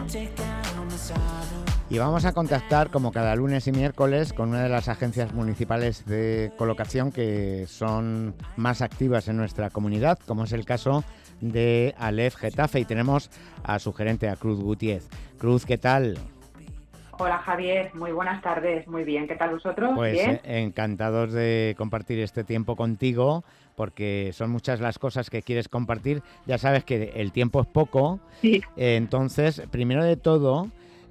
Y vamos a contactar, como cada lunes y miércoles, con una de las agencias municipales de colocación que son más activas en nuestra comunidad, como es el caso de Alef Getafe. Y tenemos a su gerente, a Cruz Gutiérrez. Cruz, ¿qué tal? Hola Javier, muy buenas tardes, muy bien, ¿qué tal vosotros? Pues ¿Bien? encantados de compartir este tiempo contigo, porque son muchas las cosas que quieres compartir. Ya sabes que el tiempo es poco, Sí. entonces, primero de todo,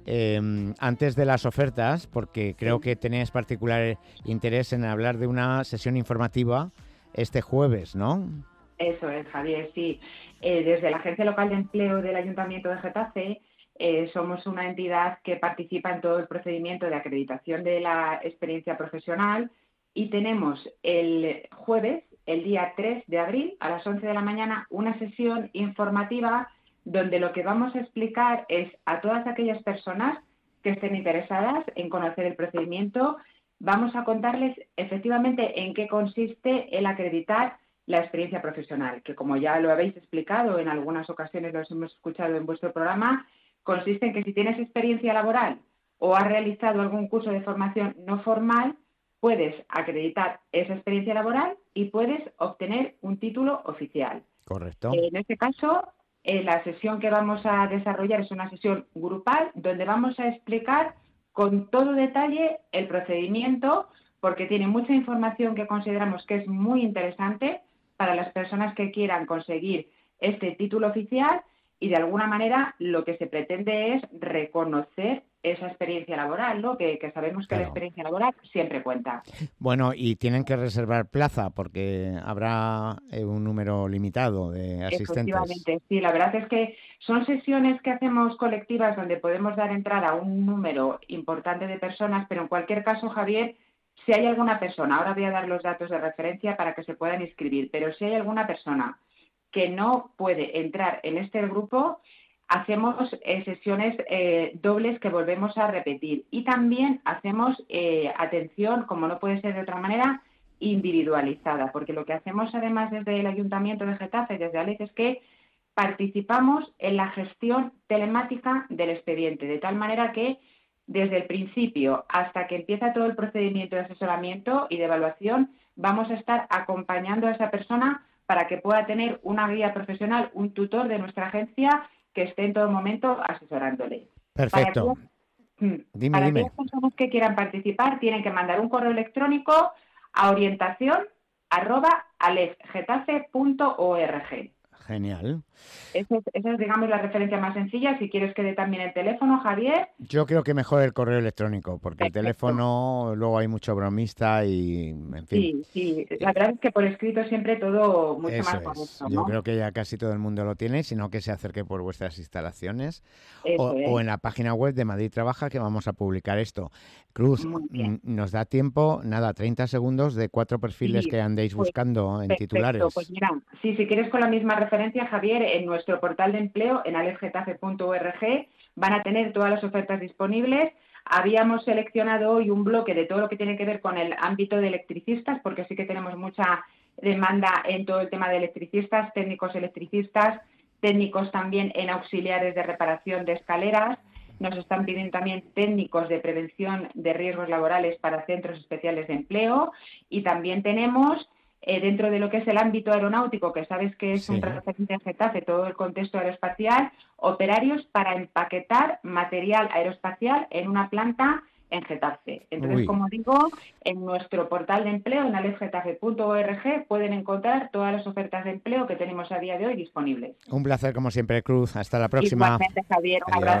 antes de las ofertas, porque creo que tenéis particular interés en hablar de una sesión informativa este jueves, ¿no? Eso es, Javier, sí. Desde la Agencia Local de Empleo del Ayuntamiento de Getafe somos una entidad que participa en todo el procedimiento de acreditación de la experiencia profesional y tenemos el jueves, el día 3 de abril, a las 11 de la mañana, una sesión informativa donde lo que vamos a explicar es a todas aquellas personas que estén interesadas en conocer el procedimiento, vamos a contarles efectivamente en qué consiste el acreditar la experiencia profesional, que como ya lo habéis explicado en algunas ocasiones, los hemos escuchado en vuestro programa, consiste en que si tienes experiencia laboral o has realizado algún curso de formación no formal, puedes acreditar esa experiencia laboral y puedes obtener un título oficial. Correcto. En este caso, la sesión que vamos a desarrollar es una sesión grupal donde vamos a explicar con todo detalle el procedimiento, porque tiene mucha información que consideramos que es muy interesante para las personas que quieran conseguir este título oficial y de alguna manera lo que se pretende es reconocer esa experiencia laboral, ¿no? Que sabemos que la Claro. experiencia laboral siempre cuenta. Bueno, y tienen que reservar plaza porque habrá un número limitado de asistentes. Efectivamente, sí, la verdad es que son sesiones que hacemos colectivas donde podemos dar entrada a un número importante de personas, pero en cualquier caso, Javier, si hay alguna persona, ahora voy a dar los datos de referencia para que se puedan inscribir, pero si hay alguna persona que no puede entrar en este grupo, hacemos sesiones dobles que volvemos a repetir y también hacemos atención, como no puede ser de otra manera, individualizada, porque lo que hacemos además desde el Ayuntamiento de Getafe, desde Alef, es que participamos en la gestión telemática del expediente, de tal manera que desde el principio hasta que empieza todo el procedimiento de asesoramiento y de evaluación, vamos a estar acompañando a esa persona para que pueda tener una guía profesional, un tutor de nuestra agencia que esté en todo momento asesorándole. Para Perfecto. Dime, para dime. aquellas personas que quieran participar, tienen que mandar un correo electrónico a orientación@alefgetafe.org. Genial. Esa es, digamos, la referencia más sencilla. Si quieres que dé también el teléfono, Javier. Yo creo que mejor el correo electrónico, porque el Perfecto. teléfono luego hay mucho bromista y, en fin. Sí, sí. La eh, verdad es que por escrito siempre todo mucho Eso más es. correcto, Yo ¿no? creo que ya casi todo el mundo lo tiene, sino que se acerque por vuestras instalaciones Eso o es. en la página web de Madrid Trabaja, que vamos a publicar esto. Cruz, Muy bien. nos da tiempo, nada, 30 segundos de 4 perfiles Sí, que andéis pues buscando en perfecto. Pues titulares. mira, sí, si quieres con la misma referencia, Javier, en nuestro portal de empleo, en alefgetafe.org, van a tener todas las ofertas disponibles. Habíamos seleccionado hoy un bloque de todo lo que tiene que ver con el ámbito de electricistas, porque sí que tenemos mucha demanda en todo el tema de electricistas, técnicos también en auxiliares de reparación de escaleras. Nos están pidiendo también técnicos de prevención de riesgos laborales para centros especiales de empleo y también tenemos dentro de lo que es el ámbito aeronáutico, que sabes que es un Sí. referente en Getafe, todo el contexto aeroespacial, operarios para empaquetar material aeroespacial en una planta en Getafe. Entonces, Uy, como digo, en nuestro portal de empleo, en alefgetafe.org, pueden encontrar todas las ofertas de empleo que tenemos a día de hoy disponibles. un placer como siempre, Cruz. Hasta la próxima. Igualmente, Javier, un Adiós. abrazo.